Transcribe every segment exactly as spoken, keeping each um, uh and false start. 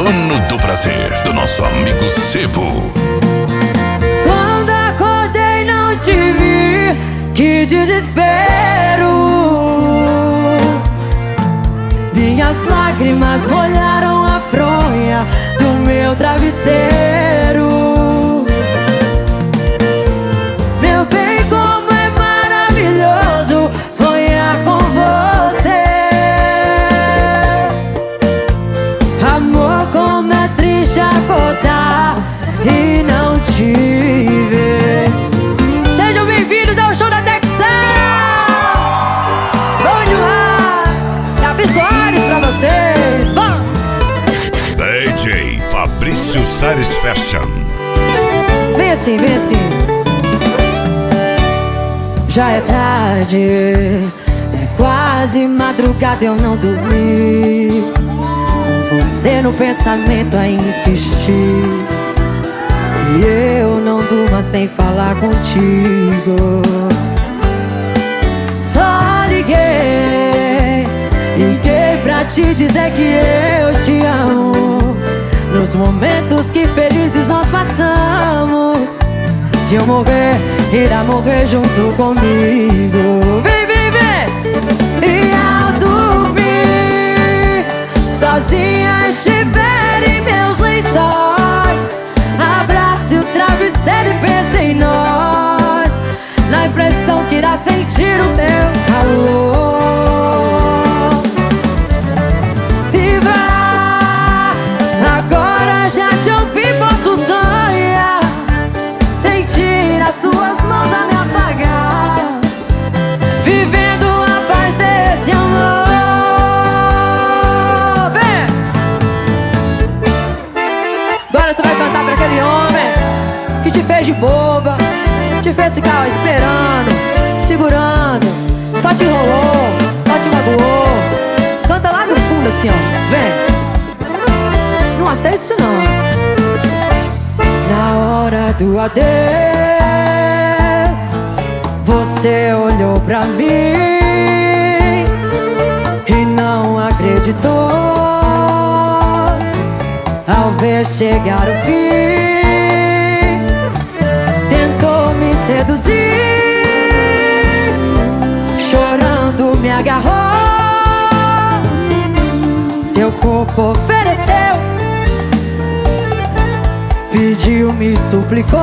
dono do prazer, do nosso amigo Sebo. Quando acordei não te vi, que desespero. Minhas lágrimas molharam a fronha do meu travesseiro. Meu bem, como é maravilhoso sonhar com você. Amor, como é triste acordar e não te ver. Sejam bem-vindos ao show da Texana. Bom demais. Gabi Soares pra vocês. Vamos. D J Fabrício Sares Fashion. Vem assim, vem assim. Já é tarde, é quase madrugada, eu não dormi. Você no pensamento a insistir, e eu não durmo sem falar contigo. Só liguei, liguei pra te dizer que eu te amo. Nos momentos que felizes nós passamos. Se eu morrer, irá morrer junto comigo. Vem, vem, vem! E ao dormir, sozinha estiver em meus lençóis, abrace o travesseiro e pense em nós, na impressão que irá sentir o meu calor. E vá, agora já te ouvi, posso sonhar, sentir as suas mãos a me apagar, vivendo a paz desse amor. Vem! Agora você vai cantar pra aquele homem que te fez de boba, te fez ficar esperando, segurando, só te enrolou, só te magoou. Canta lá no fundo assim, ó. Vem! Não aceita isso não. Na hora do adeus, você olhou pra mim e não acreditou ao ver chegar o fim. Tentou me seduzir, chorando me agarrou. Teu corpo ofereceu, pediu, me suplicou,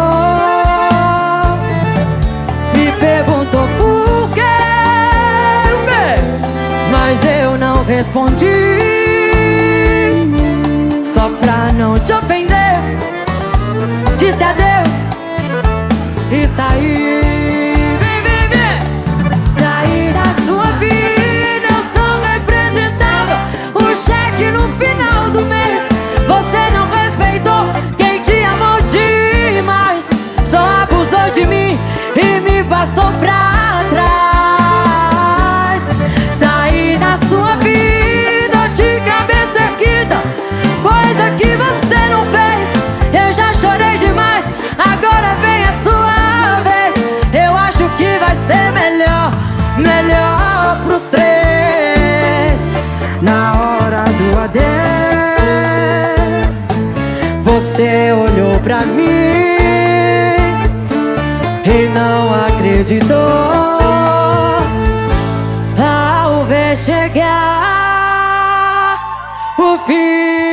me perguntou por quê, o quê? Mas eu não respondi, só pra não te ofender. Disse adeus e saí. Vem, vem, vem. Saí da sua vida, eu só representava o cheque no final do mês. Você não respeitou quem te amou demais, só abusou de mim e me passou pra trás. Saí da sua vida de cabeça erguida, coisa que você não fez. Eu já chorei demais, agora vem a sua vez. Eu acho que vai ser melhor, melhor pros três. Na hora do adeus, você olhou pra mim e não acreditou ao ver chegar o fim.